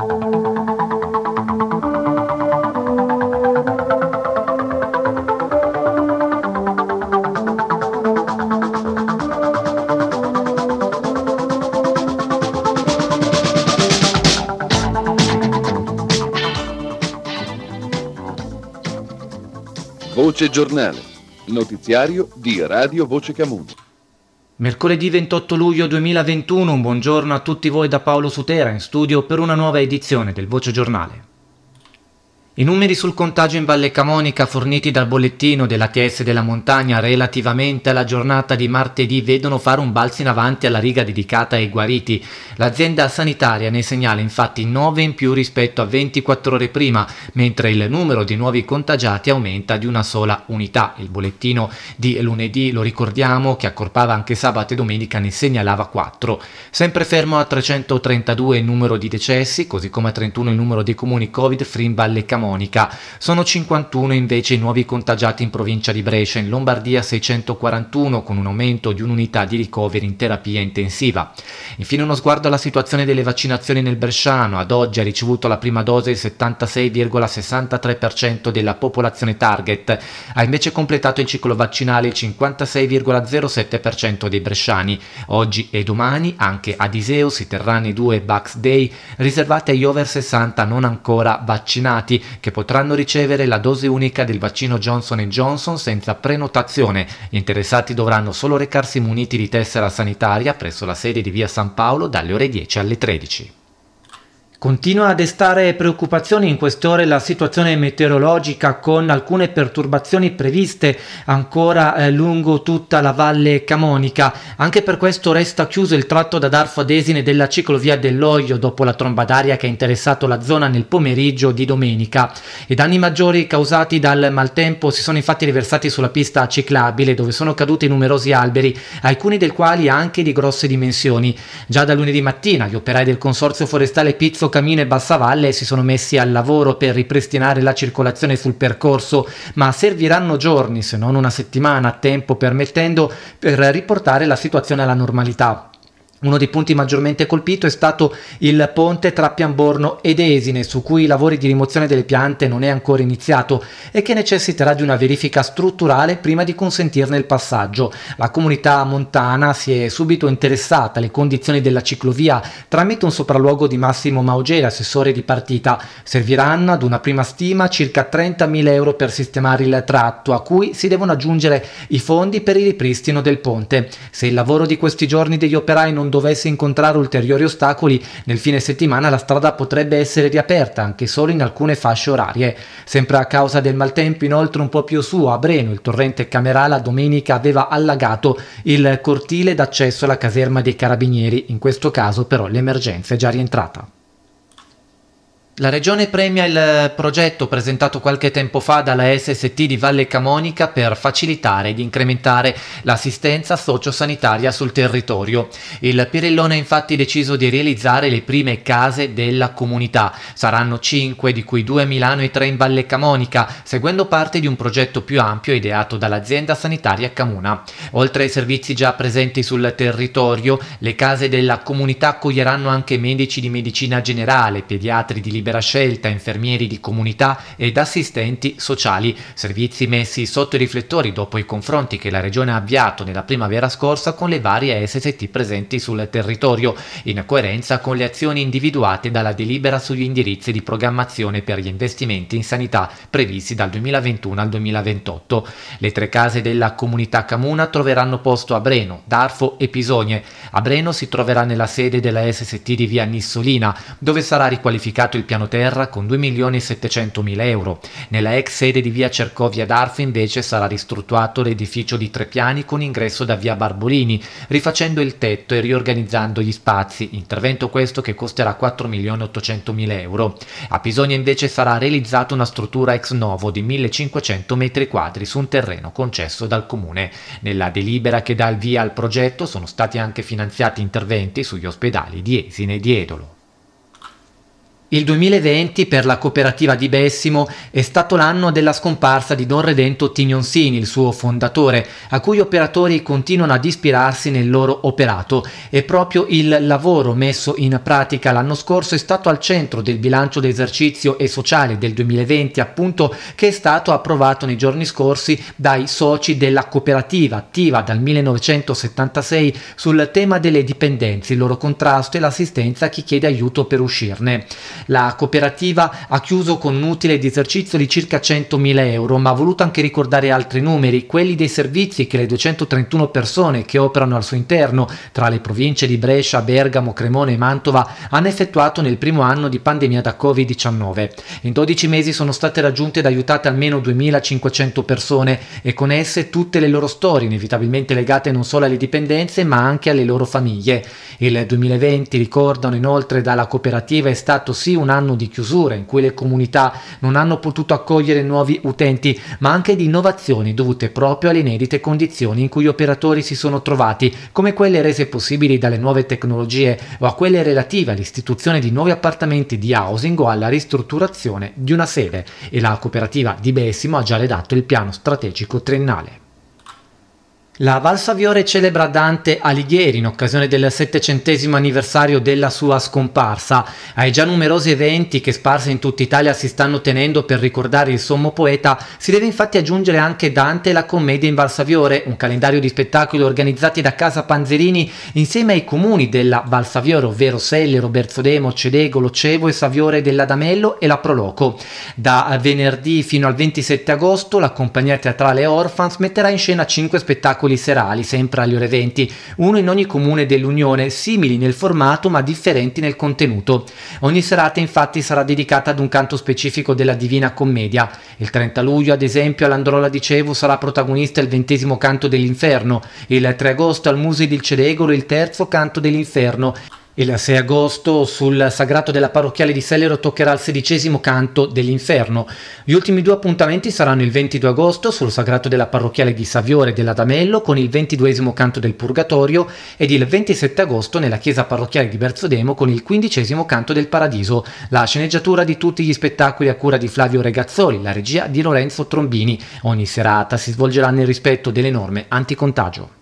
Voce Giornale, notiziario di Radio Voce Camuno. Mercoledì 28 luglio 2021, un buongiorno a tutti voi da Paolo Sutera in studio per una nuova edizione del Voce Giornale. I numeri sul contagio in Valle Camonica forniti dal bollettino dell'ATS della montagna relativamente alla giornata di martedì vedono fare un balzo in avanti alla riga dedicata ai guariti. L'azienda sanitaria ne segnala infatti 9 in più rispetto a 24 ore prima, mentre il numero di nuovi contagiati aumenta di una sola unità. Il bollettino di lunedì, lo ricordiamo, che accorpava anche sabato e domenica, ne segnalava 4. Sempre fermo a 332 il numero di decessi, così come a 31 il numero dei comuni Covid-free in Valle Camonica. Sono 51 invece i nuovi contagiati in provincia di Brescia, in Lombardia 641 con un aumento di un'unità di ricoveri in terapia intensiva. Infine uno sguardo alla situazione delle vaccinazioni nel bresciano. Ad oggi ha ricevuto la prima dose il 76,63% della popolazione target, ha invece completato il ciclo vaccinale il 56,07% dei bresciani. Oggi e domani anche ad Iseo si terranno i 2 Bucks Day riservati agli over 60 non ancora vaccinati, che potranno ricevere la dose unica del vaccino Johnson & Johnson senza prenotazione. Gli interessati dovranno solo recarsi muniti di tessera sanitaria presso la sede di via San Paolo dalle ore 10 alle 13. Continua a destare preoccupazioni in queste ore la situazione meteorologica, con alcune perturbazioni previste ancora lungo tutta la Valle Camonica. Anche per questo resta chiuso il tratto da Darfo ad Esine della ciclovia dell'Oglio dopo la tromba d'aria che ha interessato la zona nel pomeriggio di domenica. I danni maggiori causati dal maltempo si sono infatti riversati sulla pista ciclabile, dove sono caduti numerosi alberi, alcuni del quali anche di grosse dimensioni. Già da lunedì mattina gli operai del Consorzio Forestale Pizzo Camino e Bassavalle si sono messi al lavoro per ripristinare la circolazione sul percorso, ma serviranno giorni, se non una settimana, tempo permettendo, per riportare la situazione alla normalità. Uno dei punti maggiormente colpito è stato il ponte tra Pianborno ed Esine, su cui i lavori di rimozione delle piante non è ancora iniziato e che necessiterà di una verifica strutturale prima di consentirne il passaggio. La comunità montana si è subito interessata alle condizioni della ciclovia tramite un sopralluogo di Massimo Maugeri, assessore di partita. Serviranno ad una prima stima circa 30.000 euro per sistemare il tratto, a cui si devono aggiungere i fondi per il ripristino del ponte. Se il lavoro di questi giorni degli operai non dovesse incontrare ulteriori ostacoli, nel fine settimana la strada potrebbe essere riaperta anche solo in alcune fasce orarie. Sempre a causa del maltempo, inoltre, un po' più su a Breno il torrente Camerala domenica aveva allagato il cortile d'accesso alla caserma dei carabinieri. In questo caso però l'emergenza è già rientrata. La Regione premia il progetto presentato qualche tempo fa dalla SST di Valle Camonica per facilitare ed incrementare l'assistenza sociosanitaria sul territorio. Il Pirellone ha infatti deciso di realizzare le prime case della comunità. Saranno 5, di cui 2 a Milano e 3 in Valle Camonica, seguendo parte di un progetto più ampio ideato dall'azienda sanitaria Camuna. Oltre ai servizi già presenti sul territorio, le case della comunità accoglieranno anche medici di medicina generale, pediatri di libera scelta, infermieri di comunità ed assistenti sociali, servizi messi sotto i riflettori dopo i confronti che la Regione ha avviato nella primavera scorsa con le varie SST presenti sul territorio, in coerenza con le azioni individuate dalla delibera sugli indirizzi di programmazione per gli investimenti in sanità previsti dal 2021 al 2028. Le 3 case della comunità Camuna troveranno posto a Breno, Darfo e Pisogne. A Breno si troverà nella sede della SST di via Nissolina, dove sarà riqualificato il piano terra con 2.700.000 euro. Nella ex sede di via Cercovia Darfo invece sarà ristrutturato l'edificio di 3 piani con ingresso da via Barbolini, rifacendo il tetto e riorganizzando gli spazi, intervento questo che costerà 4.800.000 euro. A Pisonia invece sarà realizzata una struttura ex novo di 1.500 metri quadri su un terreno concesso dal comune. Nella delibera che dà il via al progetto sono stati anche finanziati interventi sugli ospedali di Esine e di Edolo. Il 2020 per la cooperativa di Bessimo è stato l'anno della scomparsa di Don Redento Tignonsini, il suo fondatore, a cui operatori continuano ad ispirarsi nel loro operato, e proprio il lavoro messo in pratica l'anno scorso è stato al centro del bilancio d'esercizio e sociale del 2020, appunto, che è stato approvato nei giorni scorsi dai soci della cooperativa, attiva dal 1976 sul tema delle dipendenze, il loro contrasto e l'assistenza a chi chiede aiuto per uscirne. La cooperativa ha chiuso con un utile di esercizio di circa 100.000 euro, ma ha voluto anche ricordare altri numeri, quelli dei servizi che le 231 persone che operano al suo interno, tra le province di Brescia, Bergamo, Cremona e Mantova, hanno effettuato nel primo anno di pandemia da Covid-19. In 12 mesi sono state raggiunte ed aiutate almeno 2.500 persone e con esse tutte le loro storie, inevitabilmente legate non solo alle dipendenze ma anche alle loro famiglie. Il 2020, ricordano inoltre dalla cooperativa, è stato sì un anno di chiusura in cui le comunità non hanno potuto accogliere nuovi utenti, ma anche di innovazioni dovute proprio alle inedite condizioni in cui gli operatori si sono trovati, come quelle rese possibili dalle nuove tecnologie o a quelle relative all'istituzione di nuovi appartamenti di housing o alla ristrutturazione di una sede, e la cooperativa di Bessimo ha già redatto il piano strategico triennale. La Val Saviore celebra Dante Alighieri in occasione del 700° anniversario della sua scomparsa. Ai già numerosi eventi che sparsi in tutta Italia si stanno tenendo per ricordare il sommo poeta, si deve infatti aggiungere anche Dante e la commedia in Val Saviore, un calendario di spettacoli organizzati da Casa Panzerini insieme ai comuni della Val Saviore, ovvero Sellero, Berzodemo, Cedego, Cevo e Saviore dell'Adamello e la Proloco. Da venerdì fino al 27 agosto la compagnia teatrale Orphans metterà in scena 5 spettacoli serali, sempre alle ore 20, uno in ogni comune dell'Unione, simili nel formato ma differenti nel contenuto. Ogni serata infatti sarà dedicata ad un canto specifico della Divina Commedia. Il 30 luglio, ad esempio, all'Androlla di Cevo sarà protagonista il 20° canto dell'Inferno, il 3 agosto al Museo del Cedegolo il terzo canto dell'Inferno. Il 6 agosto sul Sagrato della Parrocchiale di Sellero toccherà il 16° canto dell'Inferno. Gli ultimi 2 appuntamenti saranno il 22 agosto sul Sagrato della Parrocchiale di Saviore dell'Adamello con il 22° canto del Purgatorio ed il 27 agosto nella Chiesa Parrocchiale di Berzodemo con il 15° canto del Paradiso. La sceneggiatura di tutti gli spettacoli a cura di Flavio Regazzoli, la regia di Lorenzo Trombini. Ogni serata si svolgerà nel rispetto delle norme anticontagio.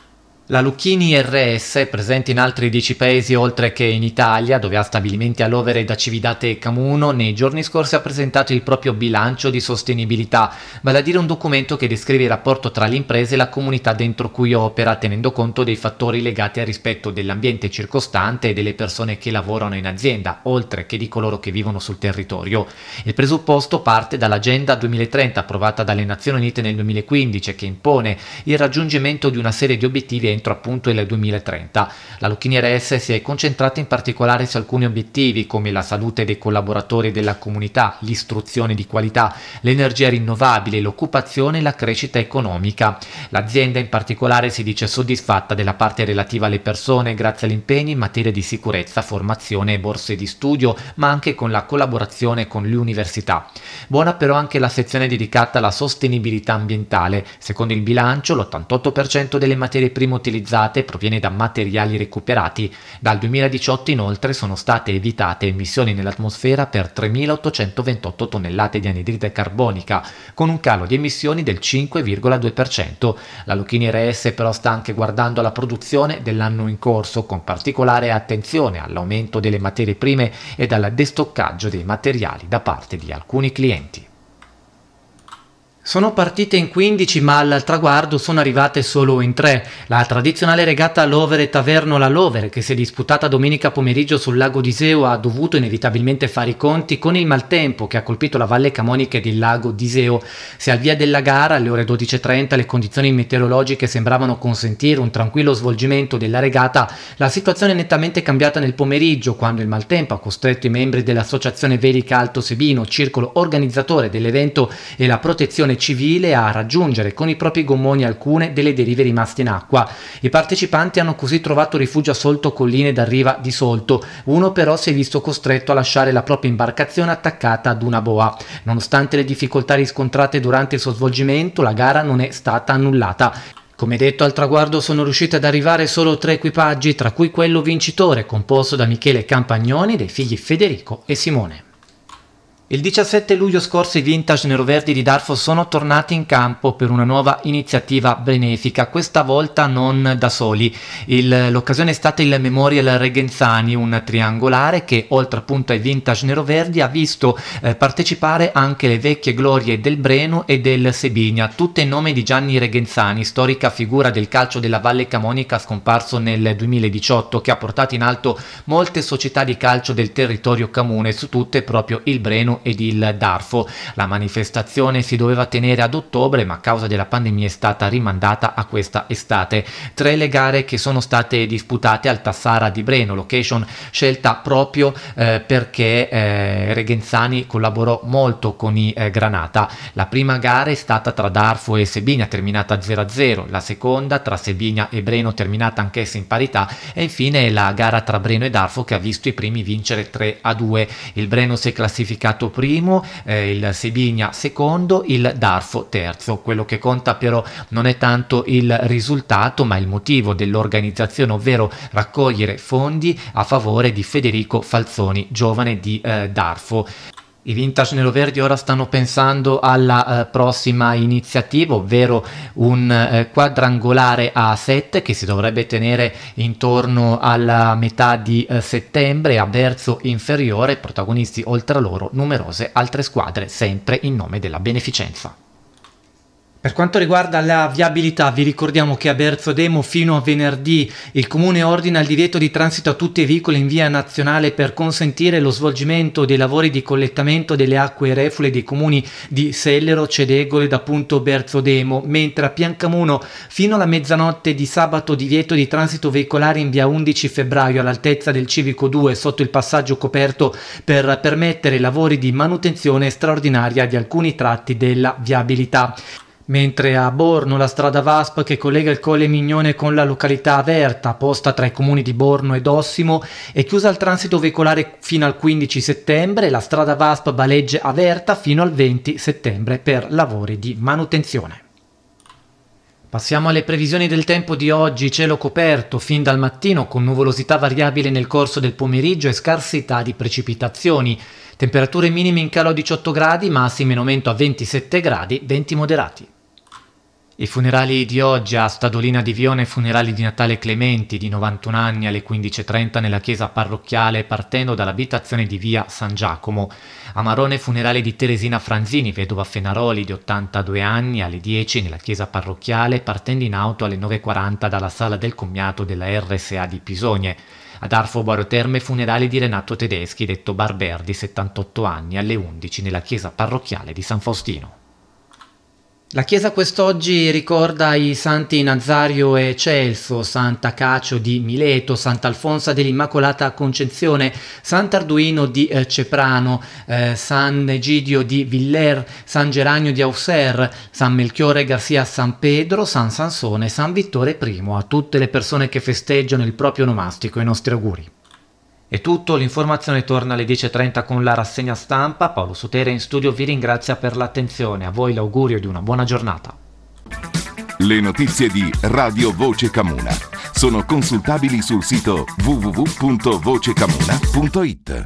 La Lucchini RS, presente in altri 10 paesi oltre che in Italia, dove ha stabilimenti a Lovere da Cividate e Camuno, nei giorni scorsi ha presentato il proprio bilancio di sostenibilità, vale a dire un documento che descrive il rapporto tra le imprese e la comunità dentro cui opera, tenendo conto dei fattori legati al rispetto dell'ambiente circostante e delle persone che lavorano in azienda, oltre che di coloro che vivono sul territorio. Il presupposto parte dall'Agenda 2030 approvata dalle Nazioni Unite nel 2015, che impone il raggiungimento di una serie di obiettivi entro appunto il 2030. La Lucchini RS si è concentrata in particolare su alcuni obiettivi come la salute dei collaboratori e della comunità, l'istruzione di qualità, l'energia rinnovabile, l'occupazione e la crescita economica. L'azienda in particolare si dice soddisfatta della parte relativa alle persone grazie agli impegni in materia di sicurezza, formazione e borse di studio, ma anche con la collaborazione con le università. Buona però anche la sezione dedicata alla sostenibilità ambientale. Secondo il bilancio, l'88% delle materie prime utilizzate proviene da materiali recuperati. Dal 2018 inoltre sono state evitate emissioni nell'atmosfera per 3.828 tonnellate di anidride carbonica, con un calo di emissioni del 5,2%. La Lucchini RS però sta anche guardando alla produzione dell'anno in corso, con particolare attenzione all'aumento delle materie prime e al destoccaggio dei materiali da parte di alcuni clienti. Sono partite in 15 ma al traguardo sono arrivate solo in 3. La tradizionale regata Lovere Taverno La Lovere, che si è disputata domenica pomeriggio sul lago d'Iseo, ha dovuto inevitabilmente fare i conti con il maltempo che ha colpito la valle camonica ed il lago d'Iseo. Se al via della gara alle ore 12:30 le condizioni meteorologiche sembravano consentire un tranquillo svolgimento della regata, la situazione è nettamente cambiata nel pomeriggio, quando il maltempo ha costretto i membri dell'Associazione Velica Alto Sebino, circolo organizzatore dell'evento, e la protezione civile a raggiungere con i propri gommoni alcune delle derive rimaste in acqua. I partecipanti hanno così trovato rifugio a Solto Colline d'Arriva di Solto. Uno però si è visto costretto a lasciare la propria imbarcazione attaccata ad una boa. Nonostante le difficoltà riscontrate durante il suo svolgimento, la gara non è stata annullata. Come detto, al traguardo sono riusciti ad arrivare solo 3 equipaggi, tra cui quello vincitore, composto da Michele Campagnoni, dei figli Federico e Simone. Il 17 luglio scorso i Vintage Neroverdi di Darfo sono tornati in campo per una nuova iniziativa benefica, questa volta non da soli. L'occasione è stata il Memorial Regenzani, un triangolare che oltre appunto ai Vintage Neroverdi ha visto partecipare anche le vecchie glorie del Breno e del Sebigna, tutte in nome di Gianni Regenzani, storica figura del calcio della Valle Camonica scomparso nel 2018, che ha portato in alto molte società di calcio del territorio camune, su tutte proprio il Breno ed il Darfo. La manifestazione si doveva tenere ad ottobre, ma a causa della pandemia è stata rimandata a questa estate. 3 le gare che sono state disputate al Tassara di Breno, location scelta proprio perché Regenzani collaborò molto con i Granata. La prima gara è stata tra Darfo e Sebigna, terminata 0-0, la seconda tra Sebigna e Breno, terminata anch'essa in parità, e infine la gara tra Breno e Darfo, che ha visto i primi vincere 3-2. Il Breno si è classificato primo, il Sebigna secondo, il Darfo terzo. Quello che conta però non è tanto il risultato, ma il motivo dell'organizzazione, ovvero raccogliere fondi a favore di Federico Falzoni, giovane di Darfo. I Vintage Neroverdi ora stanno pensando alla prossima iniziativa, ovvero un quadrangolare a 7 che si dovrebbe tenere intorno alla metà di settembre a Berzo Inferiore, protagonisti oltre a loro numerose altre squadre, sempre in nome della beneficenza. Per quanto riguarda la viabilità, vi ricordiamo che a Berzo Demo fino a venerdì il Comune ordina il divieto di transito a tutti i veicoli in via nazionale per consentire lo svolgimento dei lavori di collettamento delle acque reflue dei comuni di Sellero, Cedegole ed appunto Berzo Demo, mentre a Piancamuno fino alla mezzanotte di sabato divieto di transito veicolare in via 11 febbraio all'altezza del Civico 2 sotto il passaggio coperto per permettere lavori di manutenzione straordinaria di alcuni tratti della viabilità. Mentre a Borno la strada VASP che collega il Colle Mignone con la località Averta, posta tra i comuni di Borno ed Ossimo, è chiusa al transito veicolare fino al 15 settembre, la strada VASP Balegge Averta fino al 20 settembre per lavori di manutenzione. Passiamo alle previsioni del tempo di oggi. Cielo coperto fin dal mattino con nuvolosità variabile nel corso del pomeriggio e scarsità di precipitazioni. Temperature minime in calo a 18 gradi, massime in aumento a 27 gradi, venti moderati. I funerali di oggi a Stadolina di Vione, funerali di Natale Clementi di 91 anni alle 15:30 nella chiesa parrocchiale partendo dall'abitazione di via San Giacomo. A Marone funerali di Teresina Franzini, vedova Fenaroli di 82 anni alle 10 nella chiesa parrocchiale partendo in auto alle 9:40 dalla sala del commiato della RSA di Pisogne. Ad Arfo Boro Terme funerali di Renato Tedeschi, detto Barberdi, 78 anni, alle 11 nella chiesa parrocchiale di San Faustino. La chiesa quest'oggi ricorda i santi Nazario e Celso, Santa Cacio di Mileto, Sant'Alfonsa dell'Immacolata Concezione, Sant'Arduino di Ceprano, San Egidio di Viller, San Geranio di Auxerre, San Melchiorre Garcia San Pedro, San Sansone, San Vittore I. A tutte le persone che festeggiano il proprio onomastico i nostri auguri. È tutto, l'informazione torna alle 10:30 con la rassegna stampa. Paolo Sotera in studio vi ringrazia per l'attenzione, a voi l'augurio di una buona giornata. Le notizie di Radio Voce Camuna sono consultabili sul sito www.vocecamuna.it.